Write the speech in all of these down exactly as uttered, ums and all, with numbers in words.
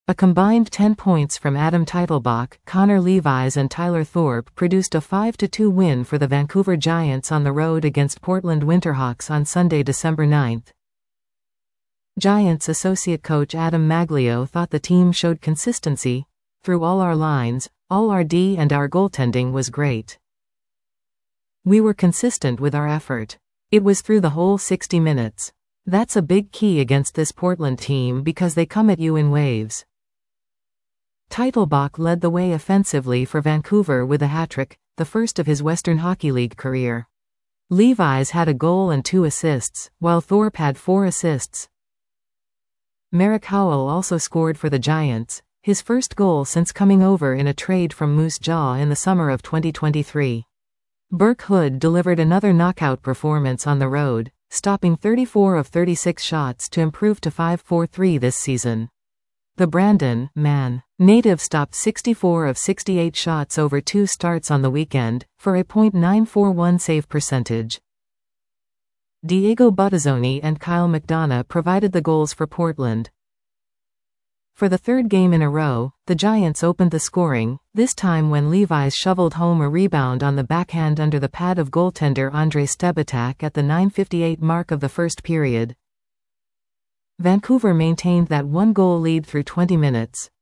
A combined ten points from Adam Teitelbach, Connor Levis and Tyler Thorpe produced a five to two win for the Vancouver Giants on the road against Portland Winterhawks on Sunday, December ninth. Giants associate coach Adam Maglio thought the team showed consistency. Through all our lines, all our D and our goaltending was great. We were consistent with our effort. It was through the whole sixty minutes. That's a big key against this Portland team because they come at you in waves. Teitelbach led the way offensively for Vancouver with a hat-trick, the first of his Western Hockey League career. Levis had a goal and two assists, while Thorpe had four assists. Marek Howell also scored for the Giants, his first goal since coming over in a trade from Moose Jaw in the summer of twenty twenty-three. Burke Hood delivered another knockout performance on the road, stopping thirty-four of thirty-six shots to improve to five four three this season. The Brandon, man, native stopped sixty-four of sixty-eight shots over two starts on the weekend, for a point nine four one save percentage. Diego Buttazzoni and Kyle McDonough provided the goals for Portland. For the third game in a row, the Giants opened the scoring, this time when Levis shoveled home a rebound on the backhand under the pad of goaltender Andrei Stebatak at the nine fifty-eight mark of the first period. Vancouver maintained that one-goal lead through twenty minutes.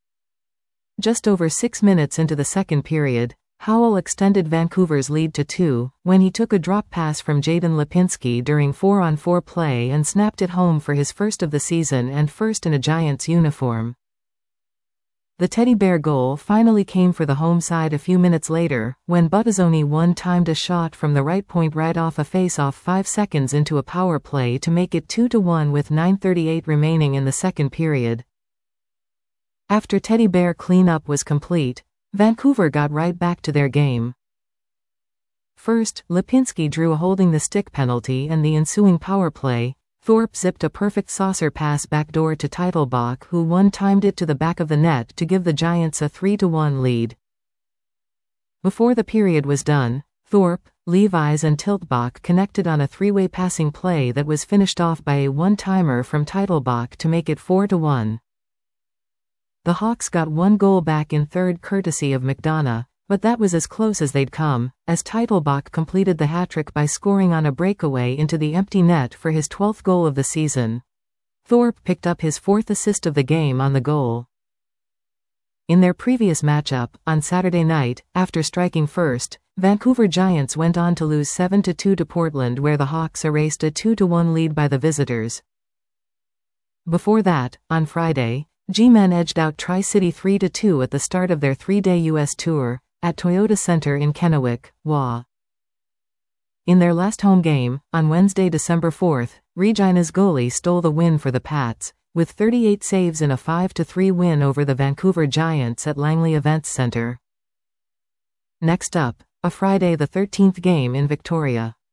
Just over six minutes into the second period, Howell extended Vancouver's lead to two, when he took a drop pass from Jaden Lipinski during four-on-four play and snapped it home for his first of the season and first in a Giants uniform. The Teddy Bear goal finally came for the home side a few minutes later, when Buttazzoni one-timed a shot from the right point right off a face-off five seconds into a power play to make it two to one with nine thirty-eight remaining in the second period. After Teddy Bear cleanup was complete, Vancouver got right back to their game. First, Lipinski drew a holding the stick penalty and the ensuing power play. Thorpe zipped a perfect saucer pass backdoor to Teitelbach, who one-timed it to the back of the net to give the Giants a three to one lead. Before the period was done, Thorpe, Levis and Tiltbach connected on a three-way passing play that was finished off by a one-timer from Teitelbach to make it four to one. The Hawks got one goal back in third courtesy of McDonough, but that was as close as they'd come, as Teitelbach completed the hat-trick by scoring on a breakaway into the empty net for his twelfth goal of the season. Thorpe picked up his fourth assist of the game on the goal. In their previous matchup, on Saturday night, after striking first, Vancouver Giants went on to lose seven to two to Portland, where the Hawks erased a two to one lead by the visitors. Before that, on Friday, G-Men edged out Tri-City three to two at the start of their three-day U S tour, at Toyota Center in Kennewick, W A. In their last home game, on Wednesday, December fourth, Regina's goalie stole the win for the Pats, with thirty-eight saves in a five to three win over the Vancouver Giants at Langley Events Center. Next up, a Friday the thirteenth game in Victoria.